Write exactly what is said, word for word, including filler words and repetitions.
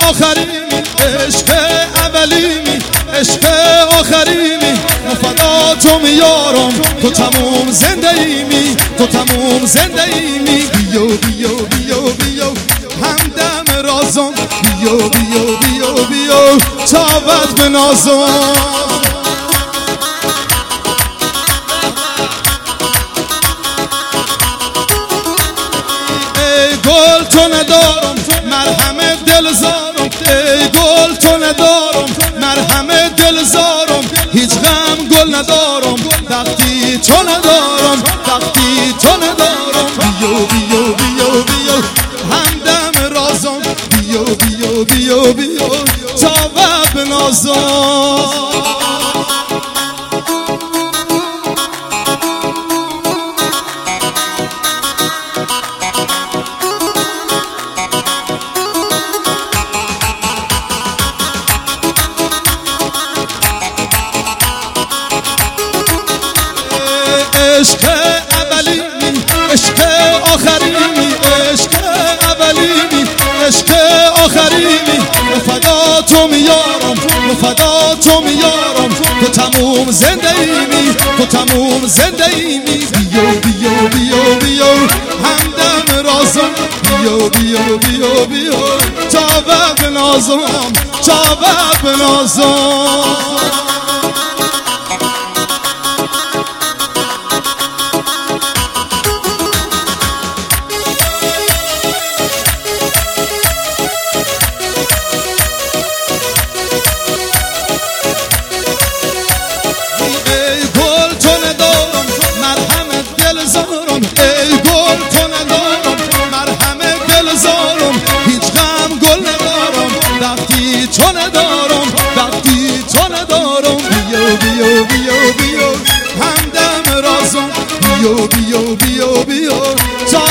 آخریمی، عشق اولیمی، عشق آخریمی. فدا تو میارم، تو تموم زنده ایمی، تو تموم زنده ایمی. بیو بیو بیو بیو همدم رازم، بیو بیو بیو بیو تابت بنازم. ای گل تو ندارم مرهم دل زارم، ای گل تو ندارم مرهم دل زارم. هیچ غم گل ندارم وقتی تو ندارم، وقتی تو ندارم. بیو بیو بیو بیو همدم رازم، بیو بیو بیو بیو تا و بنازم. عشق اولیمی، عشق آخریمی، عشق اولیمی، عشق آخریمی. فدا تو میارم، فدا تو میارم. تو تموم زنده ایمی، تو تموم زنده ایمی. بیو بیو بیو بیو همدم رازم، بیو بیو بیو بیو تا و بنازم، تا و بنازم. ای گل تو ندارم مرهم دل زارم، هیچ غم گل ندارم وقتی تو ندارم، وقتی تو ندارم. بیو بیو بیو بیو همدم رازم، بیو بیو بیو بیو تا